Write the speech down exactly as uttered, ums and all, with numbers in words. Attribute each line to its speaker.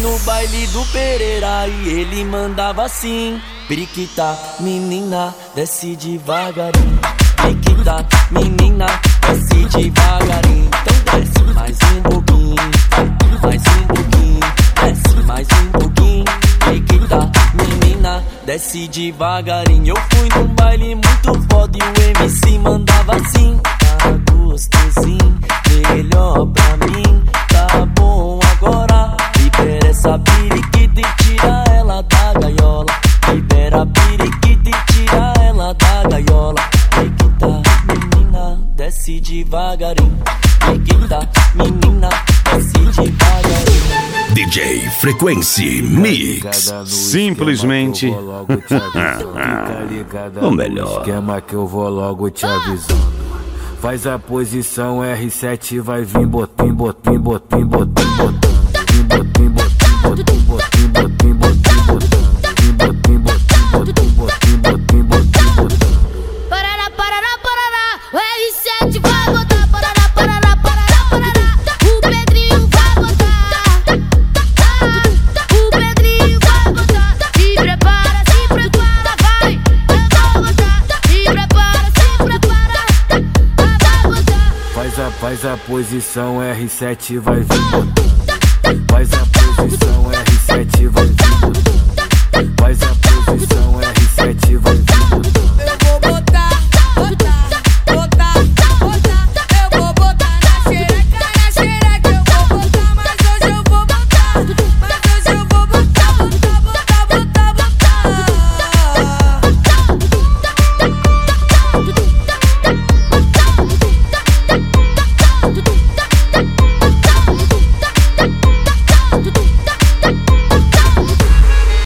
Speaker 1: no baile do Pereira e ele mandava assim: periquita, menina, desce devagarinho. Periquita, menina, desce devagarinho. Então desce mais um pouquinho, mais um pouquinho, desce mais um pouquinho. Periquita, menina, desce devagarinho. Eu fui num baile muito foda e o M C mandava assim: tá gostosinho, melhor pra mim, tá bom agora. Libera essa periquita e tira ela da gaiola. Libera a periquita e tira ela da gaiola. Periquita, menina, desce devagarinho. Periquita, menina, desce devagarinho.
Speaker 2: D J Frequency Mix.
Speaker 3: Simplesmente
Speaker 2: o melhor.
Speaker 4: Esquema que eu vou logo te avisando. Faz a posição R sete, vai vir botim, botim, botim, botim, botim. Botim, botim, botim, botim, botim, botim, botim, botim, botim, botim, botim, botim, botim, botim.
Speaker 5: Parará, parará, parará, o R sete vai botar. Parará, parará, parará, parará, o Pedrinho vai botar. O Pedrinho vai botar. Se prepara, se prepara, vai. Eu vou botar. Se prepara, se prepara, vai botar.
Speaker 4: Faz a, faz a posição R sete, vai vir botar. Faz a